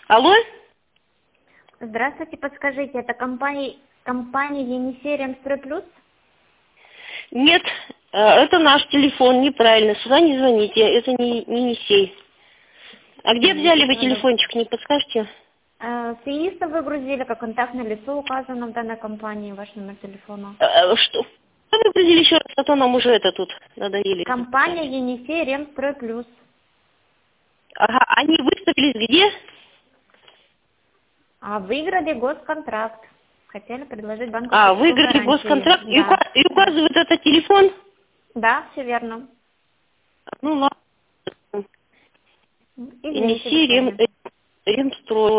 Алло? Здравствуйте, подскажите, это компания Енисей Ремстрой Плюс? Нет, это наш телефон, неправильно. Сюда не звоните, это не Енисей. А где взяли вы телефончик, не подскажете? С ЕИСа выгрузили, как контактное лицо указано в данной компании, ваш номер телефона. Что? Вы выгрузили еще раз, а то нам уже это тут надоели. Компания Енисей Ремстрой Плюс. Ага, они выставились где? А выиграли госконтракт. Хотели предложить банковскую Выиграли гарантию. госконтракт и Да. указывают это телефон? Да, все верно. Ну ладно. Извините, до Енисей свидания. Ремстрой.